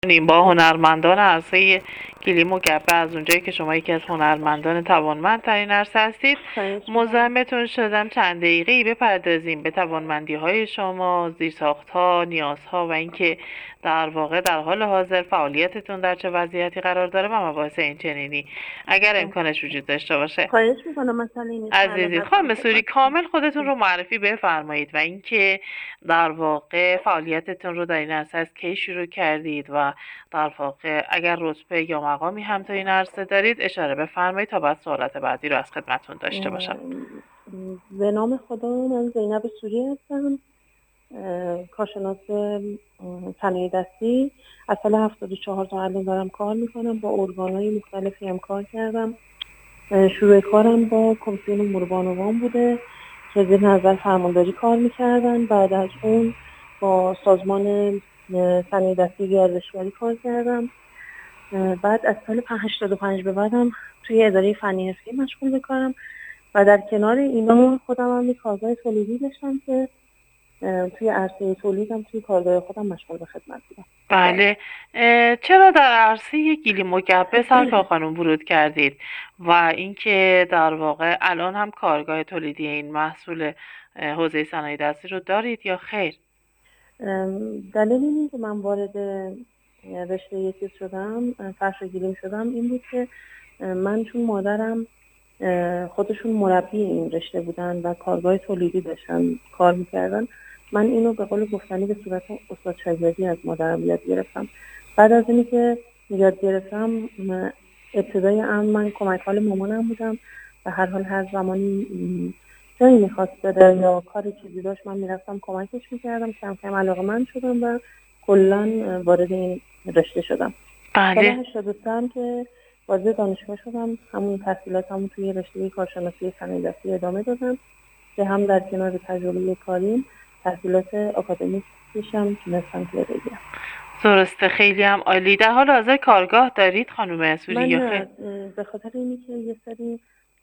با هنرمندان عرصه گلیم و گبه از اونجایی که شما یکی از هنرمندان توانمندترین عرصه هستید خواهش میکنم. مزاحمتون شدم چند دقیقه‌ای بپردازیم به توانمندی‌های شما، زیرساخت‌ها، نیازها و اینکه در واقع در حال حاضر فعالیتتون در چه وضعیتی قرار داره و مباحث اینچنینی اگر امکانش وجود داشته باشه. خواهش میکنم. مثلا این الان عزیزی هستم خانم سوری خدمتتون. کامل خودتون رو معرفی بفرمایید و اینکه در واقع فعالیتتون رو در این عرصه از کی شروع کردید و در واقع اگر رتبه یا مقامی هم تو این عرصه دارید اشاره بفرمایید تا بعد سوالات بعدی رو از خدمتتون داشته باشم. به نام خدا، من زینب سوری هستم، کارشناس صنایع دستی. از سال 74 تا الان دارم کار میکنم. با ارگان‌های مختلفی هم کار کردم. شروع کارم با کمیسیون امور بانوان بوده که زیر نظر فرمانداری کار میکردن. بعد از اون با سازمان صنایع دستی گردشگری کار کردم. بعد از سال 85 به بعدم توی اداره فنی حرفه‌ای مشغول به کارم و در کنار اینا خودم هم یک کارگاه تولیدی داشتم که توی عرصه تولیدم توی کارگاه خودم مشغول به خدمت بودم. بله. چرا در عرصه گلیم و گبه سرکار خانم ورود کردید و اینکه در واقع الان هم کارگاه تولیدی این محصول حوزه صنایع دستی رو دارید یا خیر؟ دلیل اینه که من وارد رشته چیز شدم، فرش گلیم شدم، این بود که من چون مادرم خودشون مربی این رشته بودن و کارگاه تولیدی داشتن کار میکردن، من اینو به قول گفتنی به صورت استاد شاگردی از مادرم یاد گرفتم. بعد از اینی که یاد گرفتم، ابتدای امر من کمک حال مامانم بودم و هر حال هر زمانی جایی میخواست بره یا کار چیزی داشت من میرفتم کمکش میکردم. کم کم علاقه‌مند شدم و کلا وارد این رشته شدم. سال بله. 83 هم که وارد دانشگاه شدم، همون تحصیلاتمو توی رشته کارشناسی صنایع دستی ادامه دادم که هم در کنار تجربه کاریم تحصیلات آکادمیکیش هم تونستم که بگیرم. درسته، خیلی هم عالی. در حال حاضر کارگاه دارید خانم سوری من یا خیر؟ نه، به خاطر اینی که یه سری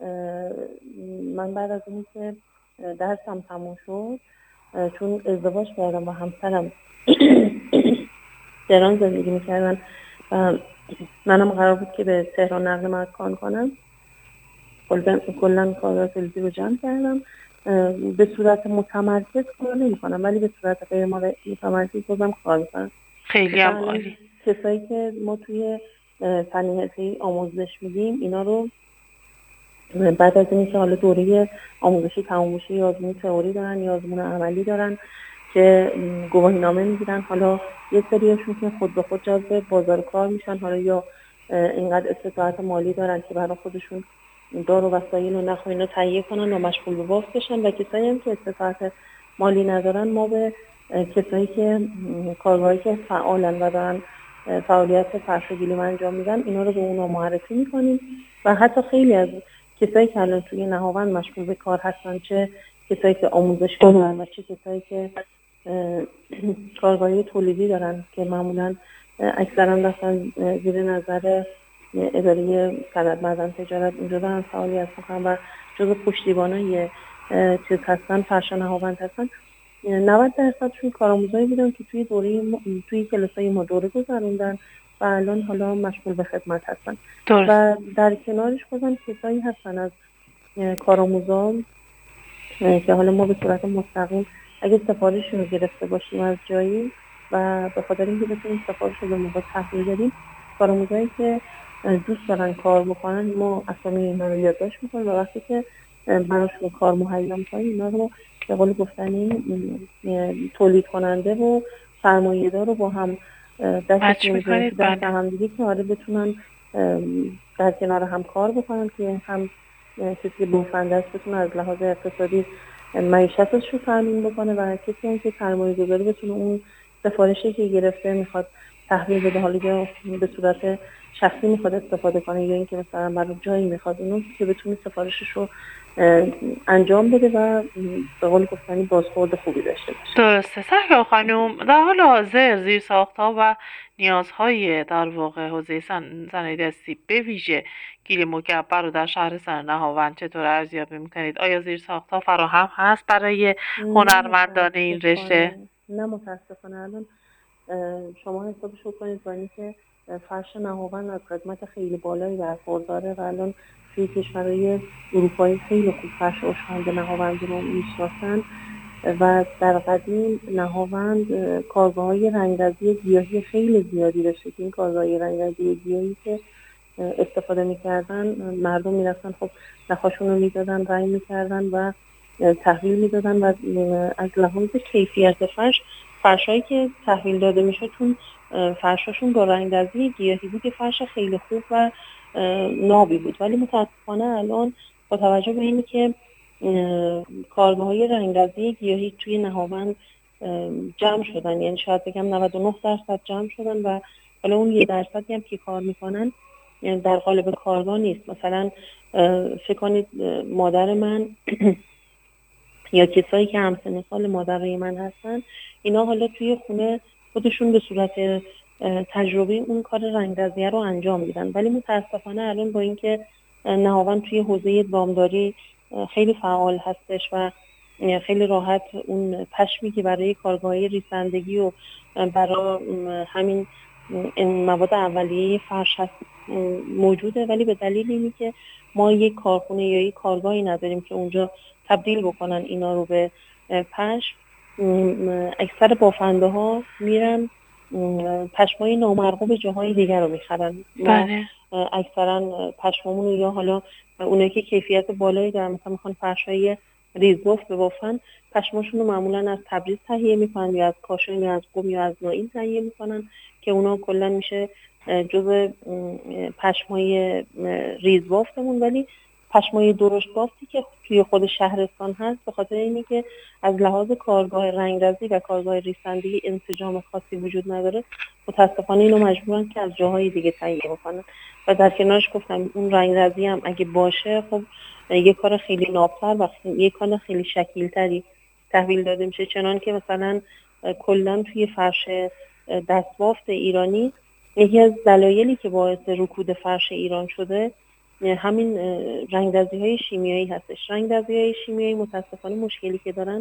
من بعد از اینی که درسم تموم شد، چون ازدواج کردم و همسرم تهران زندگی میکردن و منم قرار بود که به تهران نقل مکان کنم، کلا کارگاه تولیدی رو جمع کردم. به صورت متمرکز کار نمی کنم ولی به صورت غیر متمرکز بازم کار میکنم. خیلی هم مثلا عالی. کسایی که ما توی فنی حرفه‌ای آموزش میدیم، اینا رو بعد از اینکه حالا دوره آموزشی تموم بشه یا آزمون تئوری دارن یا آزمون عملی دارن که گواهینامه میگیرن. حالا یه سریاشون که خود به خود جذب بازار کار میشن، حالا یا اینقدر استطاعت مالی دارن که برای خودشون دار و وسایل و نخ و اینا تهیه کنن و مشغول به بافت بشن، و کسایی هم که استطاعت مالی ندارن، ما به کسایی که کارگاهی که فعالن و دارن فعالیت فرش و گلیم انجام میدن، اینا رو به اونا معرفی میکنیم. و حتی خیلی از کسایی که الان توی نهاوند مشغول به کار هستن، چه کسایی که آموزشگاه دارن و چه کسایی که کارگاهی تولیدی دارن که معمولا اکثرا رفتن زیر نظر اداره صنعت معدن تجارت اونجا دارن فعالیت میکنن و جزو پشتیبانای چیز هستن، فرش نهاوند هستن. 90% کارآموزایی بودن که توی کلاسای ما دوره گذروندن و الان حالا مشغول به خدمت هستن. درست. و در کنارش بازم کسایی هستن از کارآموزان که حالا ما به صورت مستقیم اگه سفارششون رو گرفته باشیم از جایی و به خاطر اینکه بتونیم سفارش رو به موقع تحویل بدیم، کارآموزایی که دوست دارن کار بکنن، ما اسامی اینا رو یادداشت میکنیم و وقتی که براشون کار مهیا میکنیم، اینا رو به قول گفتنی تولید کننده و سرمایه‌دار رو با هم دستشون رو می‌ذاریم تو دست هم دیگه که آره بتونن در کنار هم کار بکنن که هم کسی که بوفنده است بتونه از لحاظ اقتصادی معیشتش رو تامین بکنه و کسی هم که سرمایه گذاری بتونه اون سفارشی که گرفته میخواد تحویل بده، حالا یا به صورت شخصی میخواد استفاده کنه یا اینکه مثلا برای جایی میخواد اونو که بتونه سفارشش رو انجام بده و به قول گفتنی بازخورد خوبی داشته باشه. درسته سرکار خانم. در حال حاضر زیرساخت‌ها و نیازهای در واقع حوزه صنایع دستی به ویژه گلیم و گبه رو در شهر نهاوند چطور ارزیابی میکنید؟ آیا زیرساخت‌ها فراهم هست برای هنرمندان این رشته؟ نه متاسفانه الان شما حسابش کنید با اینکه فرش نهاوند از قدمت خیلی بالایی برخورداره و الان توی کشورهای اروپایی خیلی خوب فرش آشغال نهاوند رو میشناسن و در قدیم نهاوند کارگاه‌های رنگرزی گیاهی خیلی زیادی داشته که این کارگاه‌های رنگرزی گیاهی که استفاده میکردن، مردم میرفتن خب نخاشون رو میدادن، رنگ میکردن و تحویل میدادن و از لحاظ کیفیت فرشایی که تحویل داده میشد چون فرشاشون با رنگرزی گیاهی بود، فرش خیلی خوب و نابی بود. ولی متاسفانه الان با توجه به اینی که کارگاه‌های رنگرزی گیاهی توی نهاوند جمع شدن، یعنی شاید بگم 99% جمع شدن و حالا اون 1% هم که کار میکنن در قالب کارگاه نیست. مثلا فکر کنید مادر من یا کسایی که همسن سال مادرای من هستن، اینا حالا توی خونه خودشون به صورت تجربه اون کار رنگرزیه رو انجام میدن. ولی متاسفانه الان با اینکه نهاوند توی حوزه دامداری خیلی فعال هستش و خیلی راحت اون پشمی که برای کارگاهی ریسندگی و برای همین مواد اولیه فرش هست موجوده، ولی به دلیل اینی که ما یک کارخونه یا یک کارگاهی نداریم که اونجا تبدیل بکنن اینا رو به پشم، اکثر بافنده ها میرن پشمای نامرغوب جاهای دیگر رو میخرن. بله. اکثرا پشمامون یا حالا اونایی که کیفیت بالایی دارن مثلا میخوان فرشای ریزبافت ببافن، پشماشون رو معمولا از تبریز تهیه میکنن یا از کاشان یا از قم یا از نائین تهیه میکنن که اونا کلا میشه جزء پشمای ریزبافتمون. ولی پشمای درشت بافتی که توی خود شهرستان هست به خاطر اینی که از لحاظ کارگاه رنگرزی و کارگاه ریسندگی انسجام خاصی وجود نداره، متاسفانه اینو مجبورن که از جاهای دیگه تهیه بکنن. و در کنارش گفتم اون رنگرزی هم اگه باشه خب یه کار خیلی نابتر و یه کار خیلی شکیلتری تحویل داده میشه. چنان که مثلا کلا توی فرش دستبافت ایرانی یکی از دلایلی که باعث رکود فرش ایران شده همین رنگرزی‌های شیمیایی هستش. رنگرزی‌های شیمیایی متاسفانه مشکلی که دارن،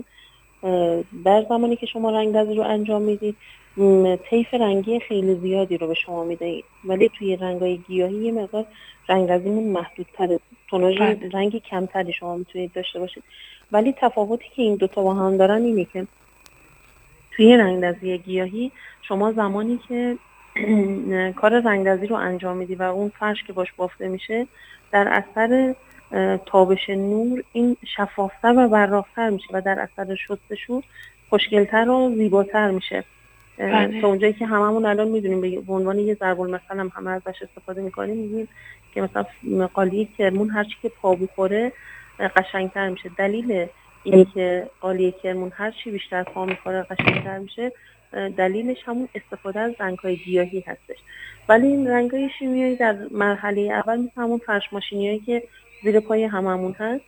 در زمانی که شما رنگرزی رو انجام میدید طیف رنگی خیلی زیادی رو به شما میدهید، ولی توی رنگ‌های گیاهی یه مقدار رنگرزیمون محدودتره، توناژ رنگ کمتری شما میتونید داشته باشید. ولی تفاوتی که این دوتا با هم دارن اینه که توی رنگرزی گیاهی شما زمانی که کار رنگرزی رو انجام میدی و اون فرش که باش بافته میشه در اثر تابش نور این شفافتر و براق‌تر میشه و در اثر شستشو خوشگلتر و زیباتر میشه. تا اونجایی که هممون الان میدونیم به عنوان یه ضرب المثل هم همه ازش استفاده میکنیم، میگیم که مثلا قالیه کرمون هرچی که پا بخوره قشنگتر میشه. دلیل اینی که قالیه کرمون هرچی بیشتر پا میخوره قشنگتر میشه دلیلش همون استفاده از رنگ‌های گیاهی هستش. ولی این رنگ‌های شیمیایی در مرحله اول مثل همون فرش ماشینیایی که زیر پای هممون هست،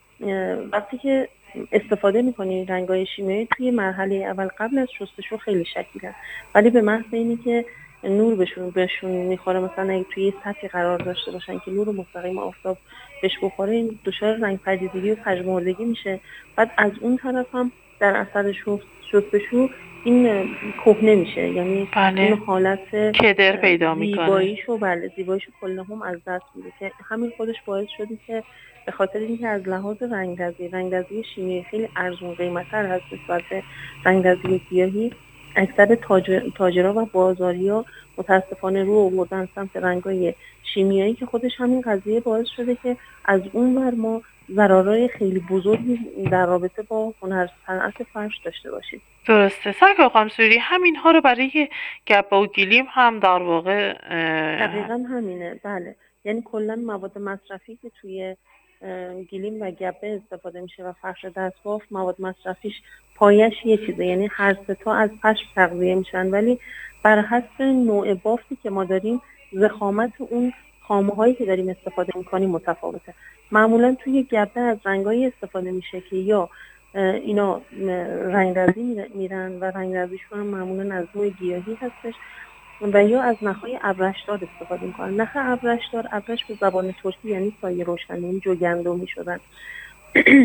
وقتی که استفاده می‌کنید رنگ‌های شیمیایی توی مرحله اول قبل از شستشو خیلی شکیلن، ولی به محض اینی که نور بهشون میخوره، مثلا اگه توی سطحی قرار داشته باشن که نور مستقیم آفتاب بهش بخوره، این دچار رنگ پریدگی و پژمردگی میشه. بعد از اون طرف هم در اثر شستشو این کهنه میشه، یعنی این حالت کدر پیدا میکنه، زیباییشو کلهم از دست میده که همین خودش باعث شده که به خاطر اینکه از لحاظ رنگرزی شیمیایی خیلی ارزون قیمت‌تر هست نسبت به رنگرزی گیاهی، اکثر تاجرها و بازاری‌ها متاسفانه رو آوردن سمت رنگ‌های شیمیایی که خودش همین قضیه باعث شده که از اون ور ما ضررهای خیلی بزرگی در رابطه با هنر صنعت فرش داشته باشید. درسته. سرکار خانم سروری همین ها رو برای گبه و گلیم هم در واقع دقیقا همینه. بله، یعنی کلا مواد مصرفی که توی گلیم و گبه استفاده میشه و فرش دستبافت مواد مصرفیش پایش یه چیزه، یعنی هر سه تا از پشم تغذیه میشن، ولی بر حسب نوع بافتی که ما داریم ضخامت اون خامه هایی که داریم استفاده میکنیم متفاوته. معمولا توی گبه از رنگایی استفاده میشه که یا اینا رنگرزی میرن و رنگرزیشون هم معمولا از نوع گیاهی هستش و یا از نخهای ابرشدار استفاده میکنن. نخ ابرش به زبان ترکی یعنی سایه روشن، یعنی جوگندمی شدن.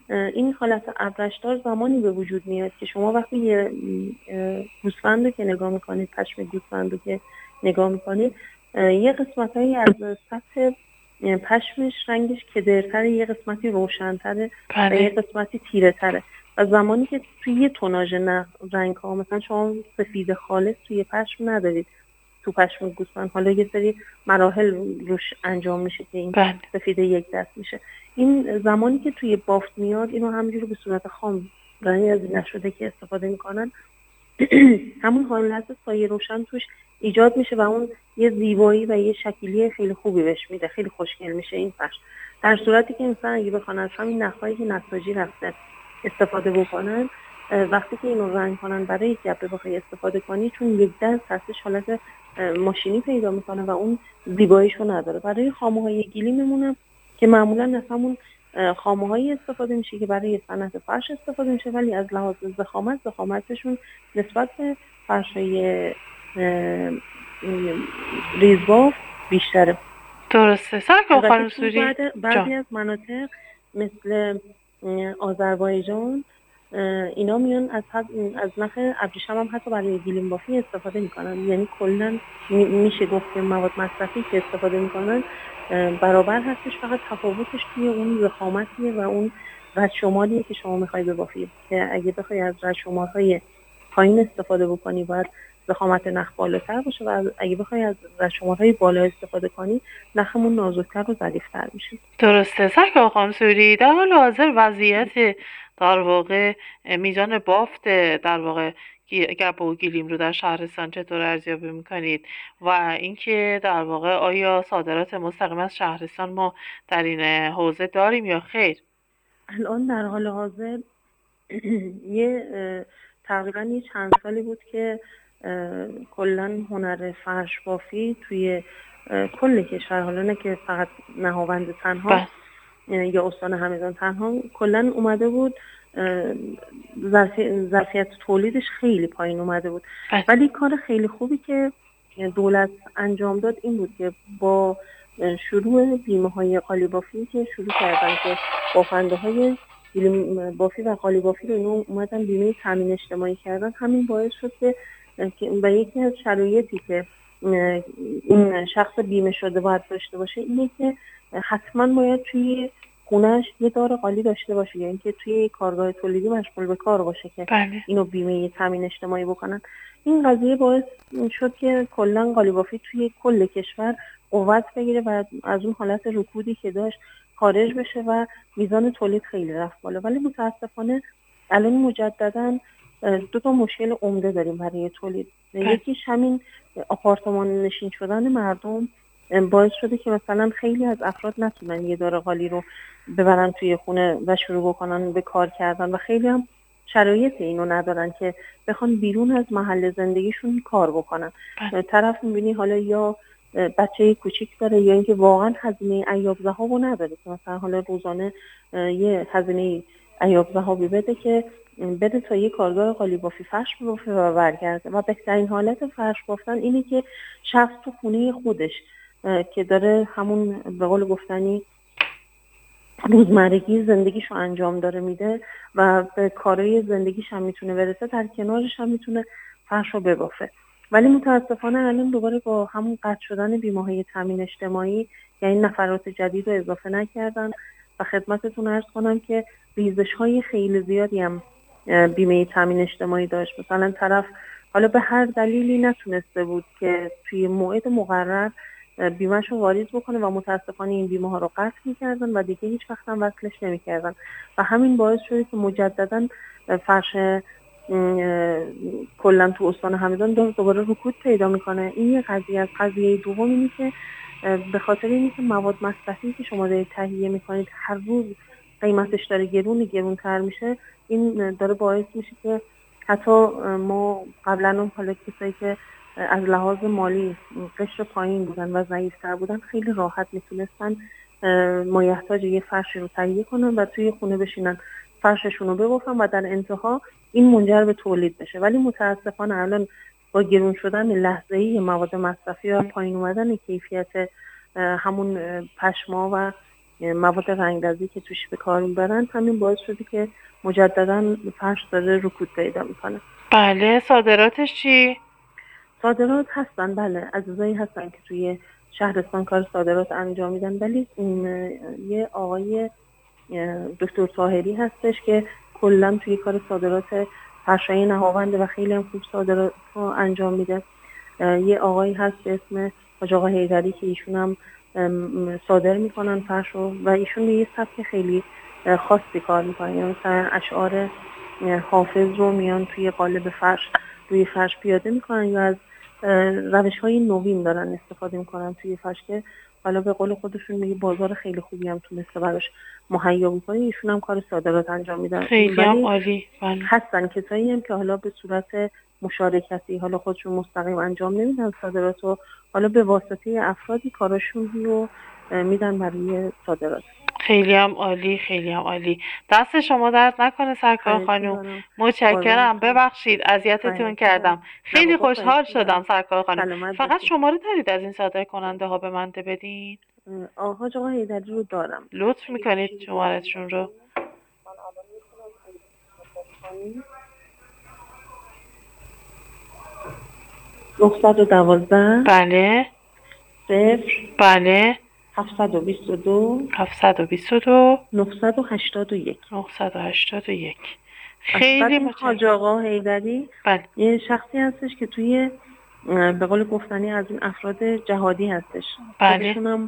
این حالت ابرشدار زمانی به وجود میاد که شما وقتی یه گوسفند رو که نگاه میکنید، پشم گوسفند رو که نگاه میکنید، یه قسمتایی از سطح پشمش رنگش کدرتره، یه قسمتی روشنتره و یه قسمتی تیره تره و زمانی که توی یه توناژ رنگ ها، مثلا شما سفید خالص توی پشم ندارید، تو پشم گوسفند حالا یه سری مراحل روش انجام میشه که این سفید یک دست میشه. این زمانی که توی بافت میاد، اینو همینجوری به صورت خام رنگ از نشده که استفاده میکنن، همون حالت سایه روشن توش ایجاد میشه و اون یه زیبایی و یه شکلی خیلی خوبی بهش میده، خیلی خوشگل میشه این پشم. در صورتی که انسان اگه بخوان از همین نخایی که نساجی رفته استفاده بکنن، وقتی که اینو رنگ کنن برای یک گبه بخوای استفاده کنی، چون یک دست هستش حالت ماشینی پیدا میکنه و اون زیباییشو نداره. برای خامه‌های گیلی میمونه که معمولا از همون خامه‌هایی استفاده میشه که برای صنعت فرش استفاده میشه، ولی از لحاظ ضخامتشون نسبت به فرش‌های ریزبافت بیشتره. درسته. سرکار خانم سوری، بعضی از مناطق مثل آذربایجان اینا میان از نخ ابریشم هم حتی برای گیلیم بافی استفاده میکنن. یعنی کلا میشه گفت که مواد مصرفی که استفاده میکنن برابر هستش، فقط تفاوتش توی اون ضخامتیه و اون رد شمالیه که شما میخوای ببافی. که اگه بخوای از رد شمارهای پایین استفاده بکنی باید ضخامت نخ بالاتر باشه و اگه بخوای از رد شمارهای بالا استفاده کنی نخمون نازکتر و ظریف‌تر میشه. درسته. سرکار خانم سوری، در حال حاضر وضعیت در واقع میزان بافت در واقع گبه و گیلیم رو در شهرستان چطور ارزیابی میکنید و اینکه در واقع آیا صادرات مستقیم از شهرستان ما در این حوزه داریم یا خیر؟ الان در حال حاضر تقریبا یه چند سالی بود که کلا هنر فرش بافی توی کل کشور، حالا نه که فقط نهاوند تنها یا استان همدان تنها، کلا اومده بود ظرفیت تولیدش خیلی پایین اومده بود. ولی کار خیلی خوبی که دولت انجام داد این بود که با شروع بیمه‌های قالیبافی که شروع کردن که بافنده‌های بافی و قالیبافی رو اینو اومدن بیمه تامین اجتماعی کردن، همین باعث شد که و یکی از شرایطی که این شخص بیمه شده باید داشته باشه اینه که حتما باید توی خونه‌اش یه دار قالی داشته باشه، یعنی که توی کارگاه تولیدی مشغول به کار باشه که اینو بیمه تامین اجتماعی بکنن. این قضیه باعث شد که کلا قالیبافی توی کل کشور قوت بگیره و از اون حالت رکودی که داشت خارج بشه و میزان تولید خیلی رفت بالا. ولی متاسفانه الان مجددا دو تا مشکل عمده داریم برای تولید. یکیش همین آپارتمان نشین شدن مردم باعث شده که مثلا خیلی از افراد نتونن یه دار قالی رو ببرن توی خونه و شروع بکنن به کار کردن و خیلی هم شرایط اینو ندارن که بخوان بیرون از محل زندگیشون کار بکنن. طرف میبینی حالا یا بچه کوچیک داره یا اینکه واقعا هزینه ایاب ذهابو نداره که مثلا حالا روزانه یه هزینه ایاب ذهابی بده تا یه کارگاه قالیبافی فرش بافه و برگرده. و بهترین حالت فرش بافتن اینه که شخص تو خونه خودش که داره همون به قول گفتنی روزمرگی زندگیشو انجام داره میده و به کارهای زندگیش هم میتونه برسه، در کنارش هم میتونه فرش رو ببافه. ولی متاسفانه الان دوباره با همون قطع شدن بیمه‌های تامین اجتماعی یعنی نفرات جدید رو اضافه نکردن و خدمتتون عرض کنم که ریزش‌های خیلی زیادی هم بیمه تامین اجتماعی داشت. مثلا طرف حالا به هر دلیلی نتونسته بود که توی موعد مقرر بیمه‌ش رو واریز بکنه و متاسفانه این بیمه ها رو قطع می‌کردن و دیگه هیچ وقت هم وصلش نمی‌کردن و همین باعث شده که مجددا فرش کلا تو استان همدان دوباره رکود پیدا میکنه. این یه قضیه. از قضیه دوم اینه که به خاطر اینکه مواد مصرفی که شما دارید تهیه میکنید هر روز قیمتش داره گرونتر میشه، این داره باعث میشه که حتی ما قبلا حالا کسایی که از لحاظ مالی قشر پایین بودن و ضعیف‌تر بودن خیلی راحت میتونستن مایحتاج یه فرشی رو تهیه کنن و توی خونه بشینن فرششون رو ببافن و در انتها این منجر به تولید بشه. ولی متاسفانه الان با گرون شدن لحظه‌ای مواد مصرفی و پایین اومدن کیفیت همون پشما و مواد رنگرزی که توش به کار میبرن، همین باعث شده که مجددا فرش داره رکود پیدا میکنه. بله. صادراتش چی؟ صادرات هستن، بله، عزیزایی هستن که توی شهرستان کار صادرات انجام میدن، ولی یه آقای دکتر طاهری هستش که کلا توی کار صادرات فرشای نهاونده و خیلی هم خوب صادرات رو انجام میده. یه آقایی هست به اسم حاج آقا حیدری که ایشون هم صادر میکنن فرش رو و ایشون به یه سبک خیلی خاصی کار میکنن، یعنی مثلا اشعار حافظ رو میان توی قالب فرش روی فرش پیاده میکنن یا از روش های نوین دارن استفاده میکنن توی فرش که حالا به قول خودشون میگه بازار خیلی خوبی هم تونسته براش مهیا بکنه. ایشون هم کار صادرات انجام میدن. خیلی هم عالی. بله. هستن کسایی هم که حالا به صورت مشارکتی حالا خودشون مستقیم انجام نمیدن صادرات رو، حالا به واسطه افرادی کاراشون رو میدن برای صادرات. خیلی هم عالی، خیلی هم عالی. دست شما درد نکنه سرکار خانم. متشکرم. ببخشید اذیتتون کردم. خیلی خوشحال شدم سرکار خانم. فقط شماره دارید از این صادر کننده ها به من بدین؟ حاج آقا حیدری رو دارم. لطف میکنید شمارهشون رو. 912 بله 0 بله 722 722 981 981. خیلی متشکرم. حاج آقا حیدری یه شخصی هستش که توی به قول گفتنی از این افراد جهادی هستش. بله. خودشون هم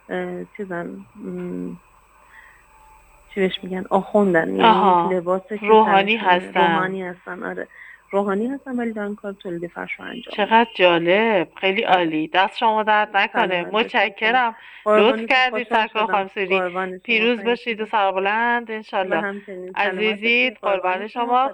چی بهش میگن، آخوندن، یعنی لباس روحانی هستن. آره روحانی هستن ولی دارن کار تولید فرش رو انجام. چقدر جالب. خیلی عالی. دست شما درد نکنه. متشکرم. لطف کردید سرکار خانم سوری. پیروز باشید و سربلند انشالله. عزیزید قربان شما.